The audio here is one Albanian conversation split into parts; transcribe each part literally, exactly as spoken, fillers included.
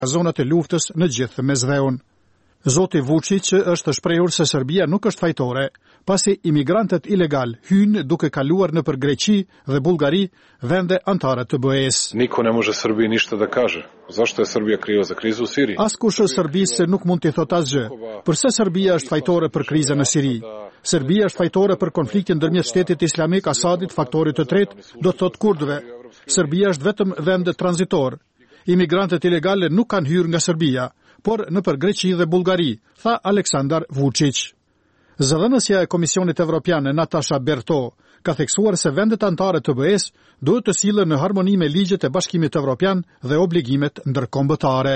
zonat e luftës në gjithë Mesdheun. Zoti Vučić është shprehur se Serbia nuk është fajtore, pasi imigrantët ilegal hynë duke kaluar nëpër Greqi dhe Bullgari, vende anëtare të B E-s. Niko ne može Srbiji ništa da kaže. Zašto je Serbia kriva za krizu u Siriji? Askush Serbisë nuk mund t'i thotë asgjë. Përse Serbia është fajtore për krizën në Siri? Serbia është fajtore për konfliktin ndërmjet Shtetit Islamik, Asadit, faktorit të tretë, do të thotë kurdëve. Serbia është vetëm vend tranzitor. Imigrantët ilegale nuk kanë hyrë nga Serbia, por nëpër Greqi dhe Bullgari, tha Aleksandar Vučić. Zëdhënësja e Komisionit Evropian Natasha Berto ka theksuar se vendet anëtare të B E-s duhet të sillen në harmoni me ligjet e Bashkimit Evropian dhe obligimet ndërkombëtare.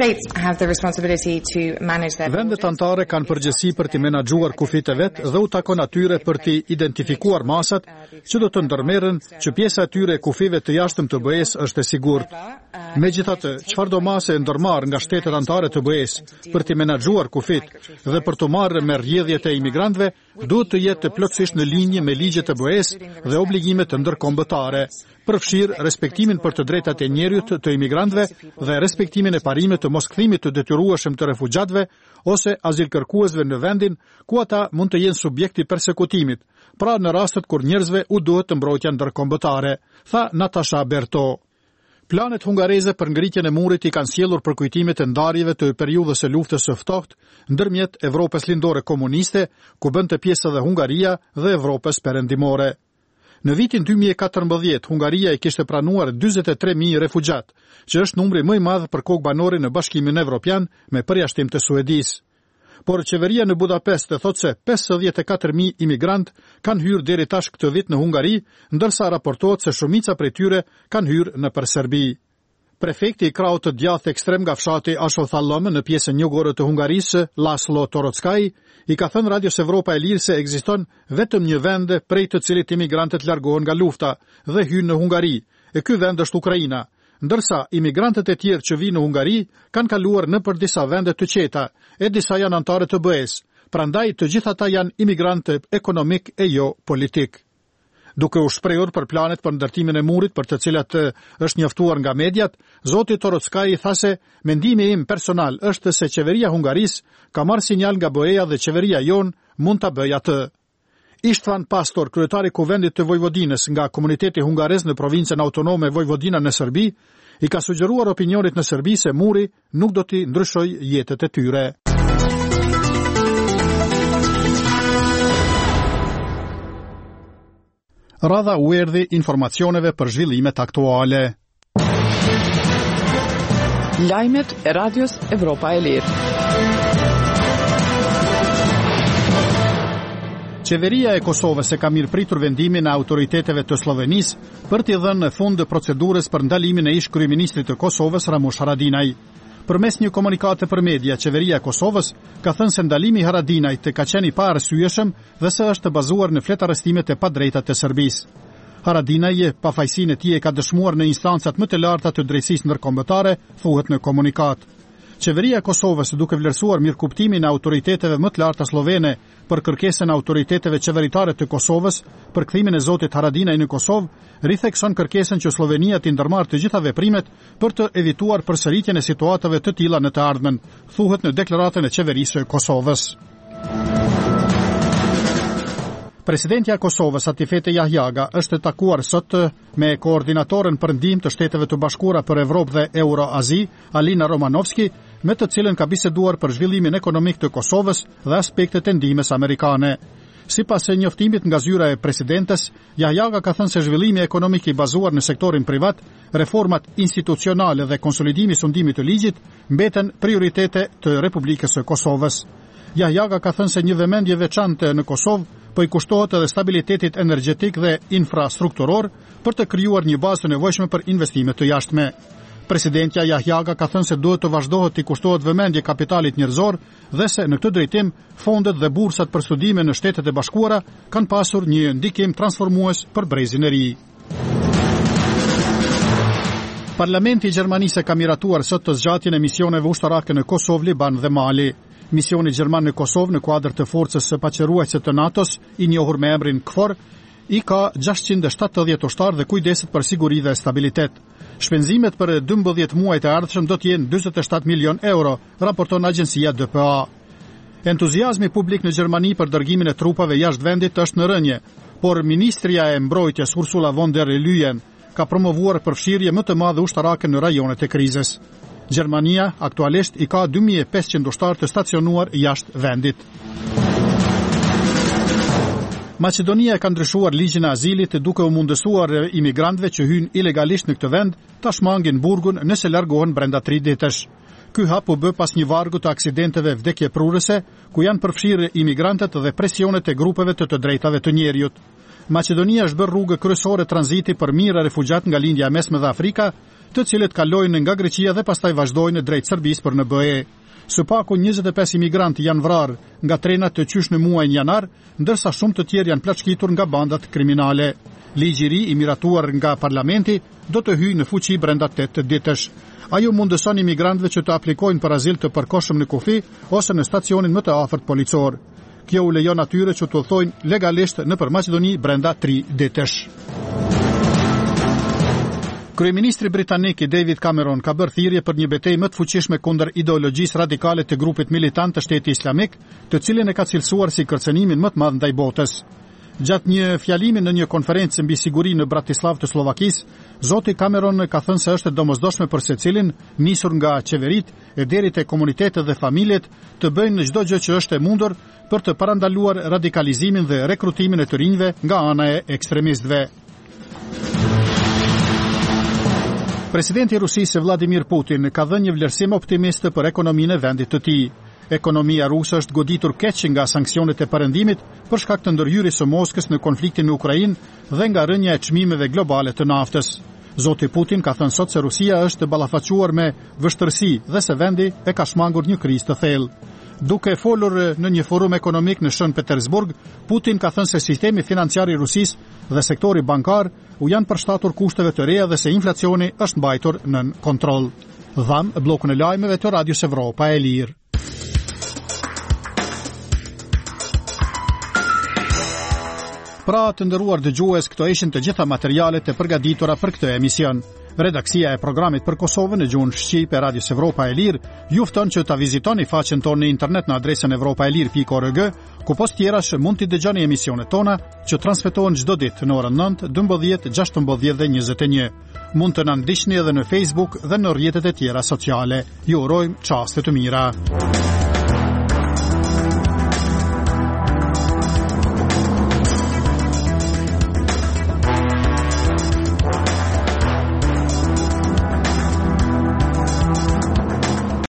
Vendet anëtare kanë përgjegjësi për të menaxhuar kufit e vet dhe u takon atyre për të identifikuar masat që do të ndërmerren që pjesa e tyre e kufive të jashtëm të B E-s është e sigurt. Megjithatë, çfarëdo masë e ndërmarr nga shtetet anëtare të B E-s për të menaxhuar kufit dhe për të marrë me rrjedhjet e imigrantëve duhet të jetë plotësisht në linje me ligjet e B E-s dhe obligimet ndërkombëtare, përfshirë respektimin për të drejtat e njerëzit të imigrantëve dhe respektimin e parimit të moskthimit të detyrueshëm të refugjatëve ose azilkërkuesve në vendin ku ata mund të jenë subjekti persekutimit, pra në rastet kur njerëzve u duhet të mbrojtja ndërkombëtare, tha Natasha Berto. Planet hungareze për ngritjen e murit i kanë sjellur përkujtimet e ndarjeve të periudhës së luftës së ftohtë ndërmjet Evropës lindore komuniste, ku bënte pjesë edhe Hungaria dhe Evropës perëndimore. Në vitin dy mijë e katërmbëdhjetë, Hungaria i kishte pranuar dyzet e tre mijë refugjat, që është numri më i madh për kokë banore në Bashkimin Evropian me përjashtim të Suedisë. Por qeveria në Budapest e thotë se pesëdhjetë e katër mijë imigrant kanë hyrë deri tash këtë vit në Hungari, ndërsa raportohet se shumica prej tyre kanë hyrë nëpër Serbi. Prefekti i krahut të djathtë ekstrem nga fshati Ashothallam në pjesën jugore të Hungarisë, Laszlo Torockaj, i ka thënë Radios Evropa e Lirë se ekziston vetëm një vend prej të cilit imigrantët largohen nga lufta dhe hynë në Hungari, e ky vend është Ukraina, ndërsa imigrantët e tjerë që vinë në Hungari kanë kaluar nëpër disa vende të qeta, e disa janë anëtarë të B E-s, prandaj të gjithë ata janë imigrantë ekonomik e jo politik. Duke u shprehur për planet për ndërtimin e murit për të cilat është njoftuar nga mediat, zoti Torockaj tha se mendimi im personal është se qeveria Hungarisë ka marrë sinjal nga B E-ja dhe qeveria jon mund ta bëjë atë. Ishtvan Pastor, kryetari i kuvendit të Vojvodinës nga komuniteti hungarez në provincën autonome Vojvodina në Serbi, i ka sugjeruar opinionit në Serbi se muri nuk do t'i ndryshojë jetët e tyre. Radha u erdhi informacioneve për zhvillimet aktuale. Lajmet e Radios Evropa e Lirë. Qeveria e Kosovës e ka mirëpritur vendimin e autoriteteve të Slovenisë për t'i dhënë fund procedurës për ndalimin e ish kryeministrit të Kosovës Ramush Haradinaj. Përmes një komunikate për media, qeveria e Kosovës ka thënë se ndalimi i Haradinajt ka qenë i paarsyeshëm dhe se është bazuar në fletarëstimet e padrejta të Serbisë. Haradinaj pafajësinë e tij e ka dëshmuar në instancat më të larta të drejtësisë ndërkombëtare, thuhet në komunikat. Qeveria e Kosovës, duke vlerësuar mirëkuptimin e autoriteteve më të larta slovene për kërkesën e autoriteteve qeveritare të Kosovës për kthimin e zotit Haradinaj në Kosovë, rithekson kërkesën që Slovenia t'i ndërmarrë të gjitha veprimet për të evituar përsëritjen e situatave të tilla në të ardhmen, thuhet në deklaratën e qeverisë së Kosovës. Presidentja e Kosovës Atifete Jahjaga është takuar sot me koordinatorën për ndihmë të Shteteve të Bashkuara për Evropë dhe Euroazi, Alina Romanovski, me të cilën ka biseduar për zhvillimin ekonomik të Kosovës dhe aspektet e ndihmës amerikane. Sipas e njoftimit nga zyra e presidentes, Jahjaga ka thënë se zhvillimi ekonomik i bazuar në sektorin privat, reformat institucionale dhe konsolidimi i sundimit të ligjit mbeten prioritete të Republikës së Kosovës. Jahjaga ka thënë se një vëmendje veçante në Kosovë po i kushtohet edhe stabilitetit energjetik dhe infrastrukturor për të krijuar një bazë të nevojshme për investime të jashtme. Presidentja Jahjaga ka thënë se duhet të vazhdohet të kushtohet vëmendje kapitalit njerëzor dhe se në këtë drejtim fondet dhe bursat për studime në Shtetet e Bashkuara kanë pasur një ndikim transformues për brezin e ri. Parlamenti i Gjermanisë ka miratuar sot të zgjatjen e misioneve ushtarake në Kosovë, Liban dhe Mali. Misioni gjerman në Kosovë në kuadër të forcës së paçëruese të NATO-s, i njohur me emrin KFOR, i ka gjashtëqind e shtatëdhjetë ushtarë dhe kujdeset për siguri dhe stabilitet. Shpenzimet për dymbëdhjetë muajt e ardhshëm do të jenë njëzet e shtatë milion euro, raporton agjencia D P A. Entuziazmi publik në Gjermani për dërgimin e trupave jashtë vendit është në rënje, por Ministria e Mbrojtjes Ursula von der Leyen ka promovuar përfshirje më të madhe ushtarake në rajonet e krizës. Gjermania aktualisht i ka dy mijë e pesëqind ushtarë të stacionuar jashtë vendit. Maqedonia ka ndryshuar ligjin e azilit duke u mundësuar imigrantëve që hyjnë ilegalisht në këtë vend ta shmangin burgun nëse largohen brenda tri ditësh. Ky hap u bë pas një vargu të aksidenteve vdekjeprurëse, ku janë përfshirë imigrantët dhe presionet e grupeve të të drejtave të njerëzit. Maqedonia është bërë rrugë kryesore tranziti për mijëra refugjat nga lindja e mesme dhe Afrika, të cilët kalojnë nga Greqia dhe pastaj vazhdojnë drejt Serbisë për në B E. Së paku njëzet e pesë imigrantë janë vrarë nga trenat të qysh në muajin janar, ndërsa shumë të tjerë janë plaçkitur nga bandat kriminale. Ligji i ri i miratuar nga parlamenti do të hyjë në fuqi brenda tetë ditësh. Ajo mundëson imigrantëve që të aplikojnë për azil të përkohshëm në kufi ose në stacionin më të afërt policor. Kjo u lejon atyre që të udhtojnë legalisht nëpër Maqedoni brenda tri ditësh. Kryeministri britanik David Cameron ka bërë thirrje për një betejë më të fuqishme kundër ideologjisë radikale të grupit militant të Shtetit Islamik, të cilin e ka cilësuar si kërcënimin më të madh ndaj botës. Gjatë një fjalimi në një konferencë mbi siguri në Bratislavë të Slovakisë, zoti Cameron ka thënë se është e domosdoshme për secilin, nisur nga qeveritë e deri te komunitetet dhe familjet, të bëjnë çdo gjë që është e mundur për të parandaluar radikalizimin dhe rekrutimin e të rinjve nga ana e ekstremistëve. Presidenti i Rusisë Vladimir Putin ka dhënë një vlerësim optimist për ekonominë e vendit të tij. Ekonomia ruse është goditur keq nga sanksionet e perëndimit për shkak të ndërhyrjes së Moskës në konfliktin në Ukrainë dhe nga rënja e çmimeve globale të naftës. Zoti Putin ka thënë sot se Rusia është ballafaqur me vështirësi dhe se vendi e ka shmangur një krizë të thellë. Duke folur në një forum ekonomik në Shën Petersburg, Putin ka thënë se sistemi financiar i Rusisë dhe sektori bankar u janë përshtatur kushteve të reja dhe se inflacioni është mbajtur nën kontroll. Dham bllokun e lajmeve të Radios Evropa e Lirë. Pra të nderuar dëgjues, këto ishin të gjitha materialet e përgatitura për këtë emision. Redaksia e programit për Kosovën në gjuhën shqip e Radios Evropa e Lirë ju fton që ta vizitoni faqen tonë në internet në adresën evropaelir pikë org, ku post tjerash mund t'i dëgjoni emisionet tona që transmetohen çdo ditë në orën nëntë, dymbëdhjetë, gjashtëmbëdhjetë dhe njëzet e një. Mund të na ndiqni edhe në Facebook dhe në rrjetet e tjera sociale. Ju urojmë çaste të mira.